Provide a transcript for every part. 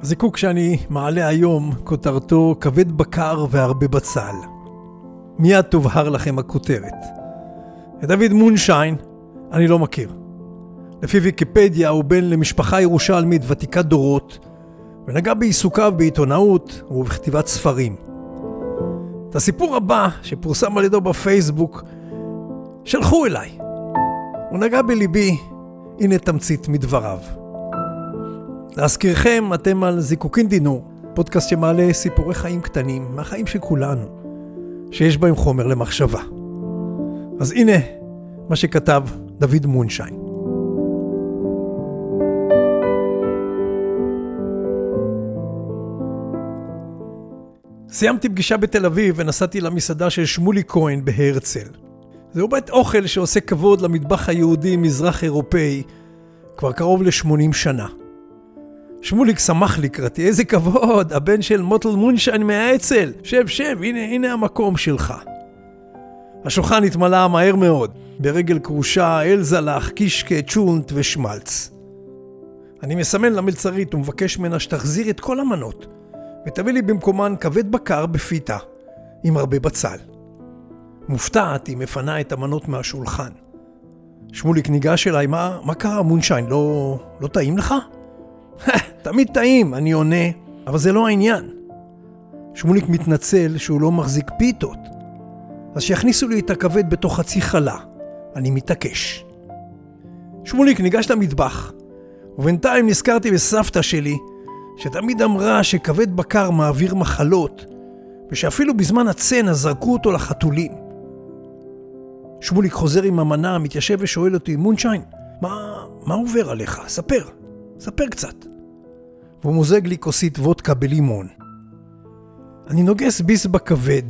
הזיקוק שאני מעלה היום, כותרתו כבד בקר והרבה בצל. מיד תובהר לכם הכותרת. את דוד מונשיין אני לא מכיר. לפי ויקיפדיה הוא בן למשפחה ירושלמית ותיקת דורות, ונגע בעיסוקיו בעיתונאות ובכתיבת ספרים. את הסיפור הבא שפורסם על ידו בפייסבוק שלחו אליי. הוא נגע בליבי, הנה תמצית מדבריו. להזכירכם, אתם על זיקוקין דינור, פודקאסט שמעלה סיפורי חיים קטנים מהחיים של כולנו, שיש בהם חומר למחשבה. אז הנה מה שכתב דוד מונשיין. סיימתי פגישה בתל אביב ונסעתי למסעדה של שמולי כהן בהרצל. זהו בית אוכל שעושה כבוד למטבח היהודי מזרח אירופאי כבר קרוב ל-80 שנה. שמוליק שמח לקראתי, איזה כבוד, הבן של מוטל מונשיין מהאצ"ל. שב, הנה המקום שלך. השולחן התמלא מהר מאוד, ברגל קרושה, אלזלח, קישקה, צ'ונט ושמלץ. אני מסמן למלצרית ומבקש ממנה שתחזיר את כל המנות, ותביא לי במקומן כבד בקר בפיתה, עם הרבה בצל. מופתעת היא מפנה את המנות מהשולחן. שמוליק ניגש אליי, מה קרה מונשיין, לא טעים לך? תמיד טעים, אני עונה, אבל זה לא העניין. שמוליק מתנצל שהוא לא מחזיק פיתות, אז שיכניסו לי את הכבד בתוך חצי חלה. אני מתעקש. שמוליק ניגש למטבח, ובינתיים נזכרתי בסבתא שלי, שתמיד אמרה שכבד בקר מעביר מחלות, ושאפילו בזמן הצנע זרקו אותו לחתולים. שמוליק חוזר עם המנה, מתיישב ושואל אותי, מונשיין, מה עובר עליך? ספר קצת. והוא מוזג לי כוסית וודקה בלימון. אני נוגס ביס בכבד.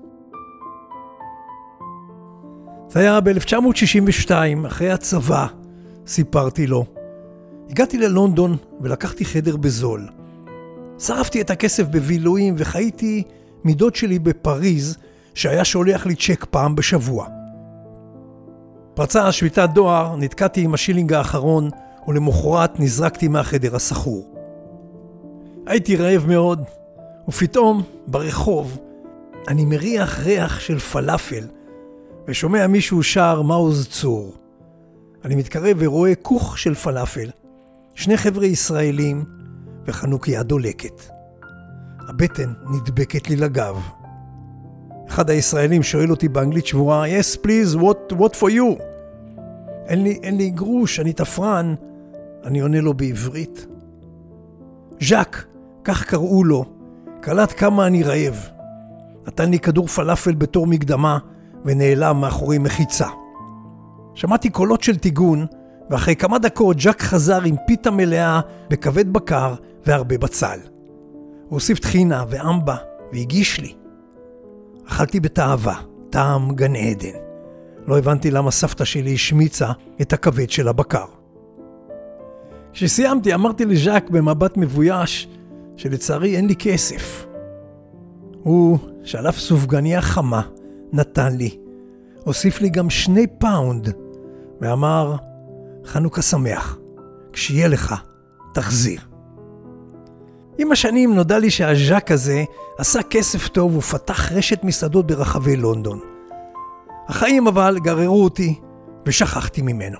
זה היה ב-1962, אחרי הצבא, סיפרתי לו. הגעתי ללונדון ולקחתי חדר בזול. שרפתי את הכסף בבילויים וחייתי מדוד שלי בפריז, שהיה שולח לי צ'ק פעם בשבוע. פרצה שביתת דואר, נתקעתי עם השילינג האחרון, ולמחרת נזרקתי מהחדר הסחור. הייתי רעב מאוד, ופתאום ברחוב אני מריח ריח של פלאפל, ושומע מישהו שר מעוז צור. אני מתקרב ורואה כוך של פלאפל, שני חבר'ה ישראלים וחנוכיה דולקת. הבטן נדבקת לי לגב. אחד הישראלים שואל אותי באנגלית שבורה, yes please, what for you? אין לי גרוש, אני תפרן. אני עונה לו בעברית. ז'ק, כך קראו לו, קלט כמה אני רעב. נתן לי כדור פלאפל בתור מקדמה ונעלם מאחורי מחיצה. שמעתי קולות של טיגון, ואחרי כמה דקות ז'ק חזר עם פיתה מלאה בכבד בקר והרבה בצל. הוא הוסיף טחינה ואמבה והגיש לי. אכלתי בתאווה, טעם גן עדן. לא הבנתי למה סבתא שלי השמיצה את הכבד של הבקר. כשסיימתי אמרתי לז'ק במבט מבויש שלצערי אין לי כסף. הוא שלף סופגניה חמה, נתן לי. הוסיף לי גם 2 פאונד ואמר, חנוכה שמח, כשיהיה לך תחזיר. עם השנים נודע לי שהז'ק הזה עשה כסף טוב ופתח רשת מסעדות ברחבי לונדון. החיים אבל גררו אותי ושכחתי ממנו.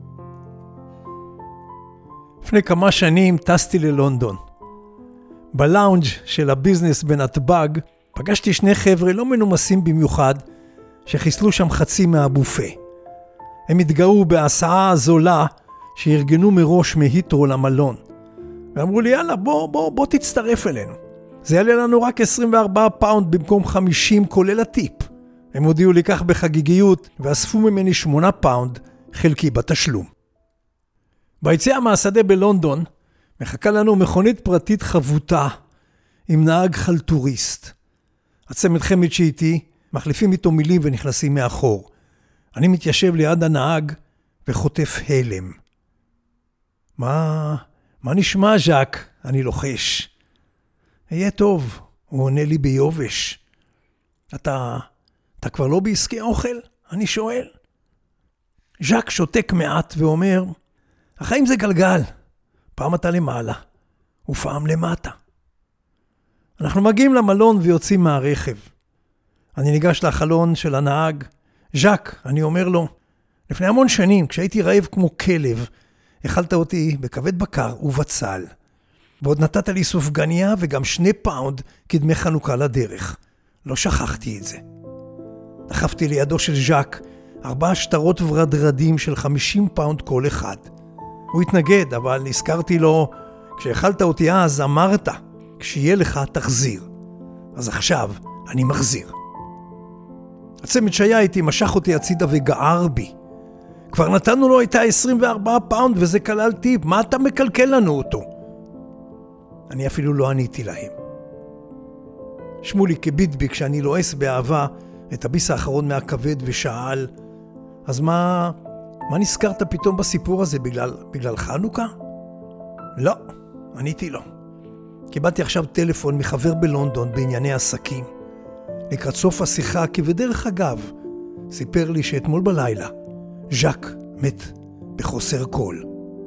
לפני כמה שנים טסתי ללונדון. בלאונג' של הביזנס בנתב"ג פגשתי 2 חבר'ה לא מנומסים במיוחד שחיסלו שם חצי מהבופה. הם התגאו בהסעה זולה שארגנו מראש מהיטרו למלון. ואמרו לי, יאללה, בוא תצטרף אלינו. זה יעלה לנו רק 24 פאונד במקום 50 כולל הטיפ. הם הודיעו לי כך בחגיגיות ואספו ממני 8 פאונד חלקי בתשלום. ביציאה מהשדה בלונדון מחכה לנו מכונית פרטית חבוטה עם נהג חלטוריסט. הצמד חמד שאיתי מחליפים איתו מילים ונכנסים מאחור. אני מתיישב ליד הנהג וחוטף הלם. מה נשמע ז'ק? אני לוחש. יהיה טוב, הוא עונה לי ביובש. אתה כבר לא בעסקי אוכל? אני שואל. ז'ק שותק מעט ואומר, החיים זה גלגל, פעם אתה למעלה, ופעם למטה. אנחנו מגיעים למלון ויוצאים מהרכב. אני ניגש לחלון של הנהג. ז'ק, אני אומר לו, לפני המון שנים, כשהייתי רעב כמו כלב, אכלת אותי בכבד בקר ובצל. ועוד נתת לי סופגניה וגם 2 פאונד כדמי חנוכה לדרך. לא שכחתי את זה. דחפתי לידו של ז'ק 4 שטרות ורדרדים של 50 פאונד כל אחד. הוא התנגד, אבל הזכרתי לו, כשאכלת אותי אז אמרת, כשיהיה לך תחזיר. אז עכשיו אני מחזיר. הצמד שהיה איתי משך אותי הצידה וגער בי. כבר נתנו לו את 24 פאונד וזה כלל טיפ, מה אתה מקלקל לנו אותו? אני אפילו לא עניתי להם. שמולי כביטבי כשאני לועס באהבה את הביס האחרון מהכבד ושאל, אז מה נזכרת פתאום בסיפור הזה, בגלל חנוכה? לא, עניתי לו. קיבלתי עכשיו טלפון מחבר בלונדון בענייני עסקים. לקראת סוף השיחה, כבדרך אגב, סיפר לי שאתמול בלילה ז'ק מת בחוסר קול.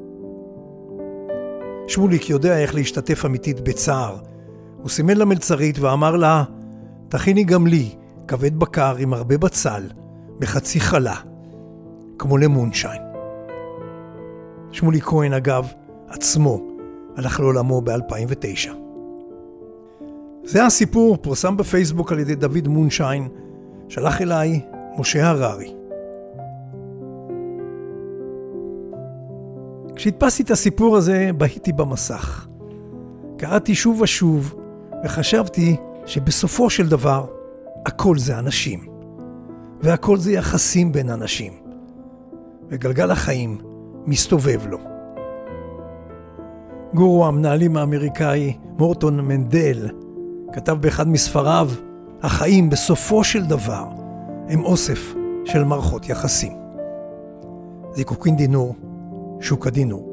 שמוליק יודע איך להשתתף אמיתית בצער. הוא סימן למלצרית ואמר לה, תכיני גם לי כבד בקר עם הרבה בצל, בחצי חלה, כמו למונשיין. שמוליק כהן אגב, עצמו, הלך לעולמו ב-2009. זה הסיפור, פורסם בפייסבוק על ידי דוד מונשיין, שלח אליי משה הררי. כשהתפסתי את הסיפור הזה, בהיתי במסך. קראתי שוב ושוב, וחשבתי שבסופו של דבר, הכל זה אנשים. והכל זה יחסים בין אנשים. וגלגל החיים מסתובב לו. גורו המנהלים האמריקאי, מורטון מנדל, כתב באחד מספריו, החיים בסופו של דבר הם אוסף של מערכות יחסים. זיקוקין דינור, שוק הדינור.